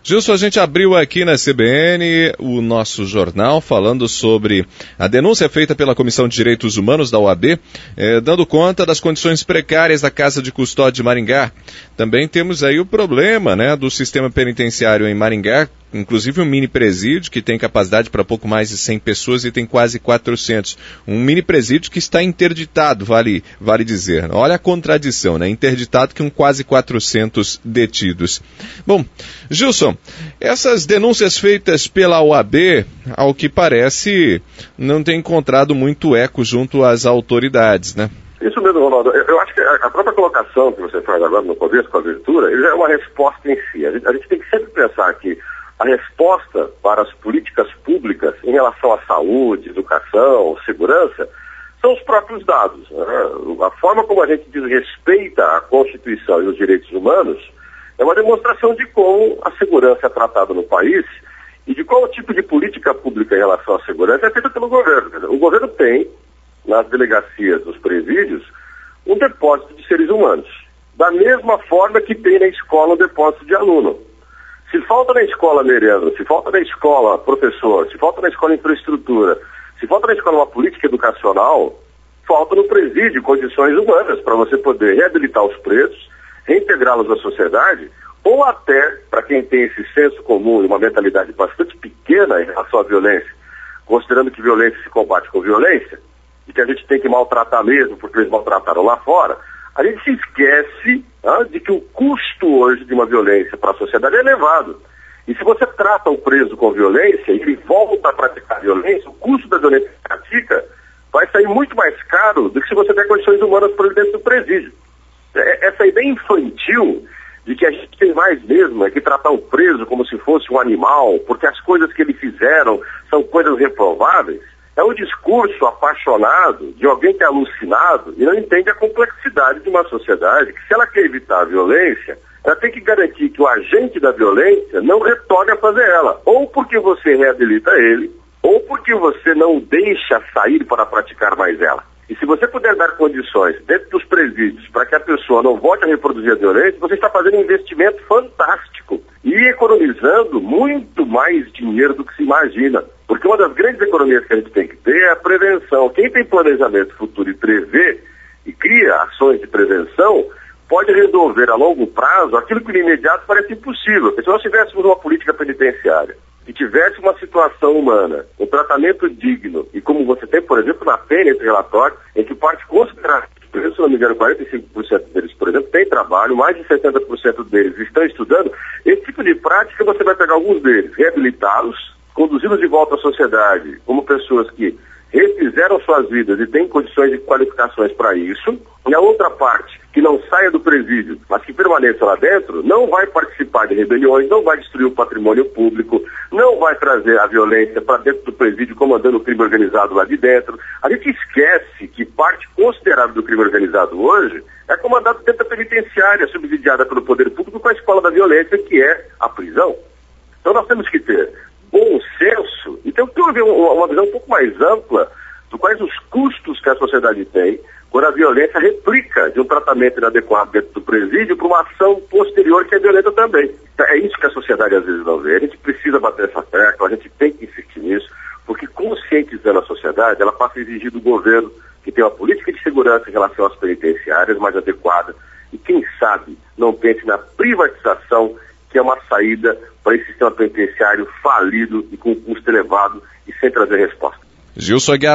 Gilson, a gente abriu aqui na CBN o nosso jornal falando sobre a denúncia feita pela Comissão de Direitos Humanos da OAB, dando conta das condições precárias da Casa de Custódia de Maringá. Também temos aí o problema, né, do sistema penitenciário em Maringá, inclusive um mini presídio que tem capacidade para pouco mais de 100 pessoas e tem quase 400. Um mini presídio que está interditado, vale dizer. Olha a contradição, né? Interditado com quase 400 detidos. Bom, Gilson, essas denúncias feitas pela OAB, ao que parece, não tem encontrado muito eco junto às autoridades, né? Isso mesmo, Ronaldo. Eu acho que a própria colocação que você faz agora no começo, com a abertura, ele é uma resposta em si. A gente tem que sempre pensar que a resposta para as políticas públicas em relação à saúde, educação, segurança, são os próprios dados. Né? A forma como a gente desrespeita a Constituição e os direitos humanos é uma demonstração de como a segurança é tratada no país e de qual tipo de política pública em relação à segurança é feita pelo governo. O governo tem, nas delegacias dos presídios, um depósito de seres humanos, da mesma forma que tem na escola um depósito de aluno. Se falta na escola merenda, se falta na escola professor, se falta na escola infraestrutura, se falta na escola uma política educacional, falta no presídio condições humanas para você poder reabilitar os presos, reintegrá-los à sociedade, ou até, para quem tem esse senso comum e uma mentalidade bastante pequena em relação à violência, considerando que violência se combate com violência, e que a gente tem que maltratar mesmo, porque eles maltrataram lá fora, a gente se esquece de que o custo hoje de uma violência para a sociedade é elevado. E se você trata o preso com violência e ele volta a praticar violência, o custo da violência que pratica vai sair muito mais caro do que se você der condições humanas para ele dentro do presídio. Essa ideia infantil de que a gente tem mais mesmo é que tratar o preso como se fosse um animal, porque as coisas que ele fizeram são coisas reprováveis, é um discurso apaixonado de alguém que é alucinado e não entende a complexidade de uma sociedade que, se ela quer evitar a violência, ela tem que garantir que o agente da violência não retorne a fazer ela, ou porque você reabilita ele, ou porque você não o deixa sair para praticar mais ela. E se você puder dar condições dentro dos presídios para que a pessoa não volte a reproduzir a violência, você está fazendo um investimento fantástico e economizando muito mais dinheiro do que se imagina. Porque uma das grandes economias que a gente tem que ter é a prevenção. Quem tem planejamento futuro e prevê e cria ações de prevenção pode resolver a longo prazo aquilo que no imediato parece impossível. Porque se nós tivéssemos uma política penitenciária e tivesse uma situação humana, um tratamento digno, e como você tem, por exemplo, na pena, esse relatório, em que parte considerável, se não me engano, 45% deles, por exemplo, tem trabalho, mais de 70% deles estão estudando, esse tipo de prática você vai pegar alguns deles, reabilitá-los, conduzi-los de volta à sociedade como pessoas que refizeram suas vidas e têm condições de qualificações para isso, e a outra parte, que não saia do presídio, mas que permaneça lá dentro, não vai participar de rebeliões, não vai destruir o patrimônio público, não vai trazer a violência para dentro do presídio, comandando o crime organizado lá de dentro. A gente esquece que parte considerável do crime organizado hoje é comandado dentro da penitenciária, subsidiada pelo poder público com a escola da violência, que é a prisão. Então nós temos que ter bom senso e temos que ter uma visão um pouco mais ampla de quais os custos que a sociedade tem quando a violência replica de um tratamento inadequado dentro do presídio para uma ação posterior que é violenta também. É isso que a sociedade às vezes não vê. A gente precisa bater essa tecla, a gente tem que insistir nisso, porque conscientizando a sociedade, ela passa a exigir do governo que tenha uma política de segurança em relação às penitenciárias mais adequada e, quem sabe, não pense na privatização, que é uma saída para esse sistema penitenciário falido e com custo elevado e sem trazer resposta. Gilson Aguiar,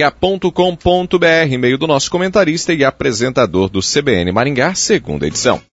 @cbnmaringá.com.br, e-mail do nosso comentarista e apresentador do CBN Maringá, segunda edição.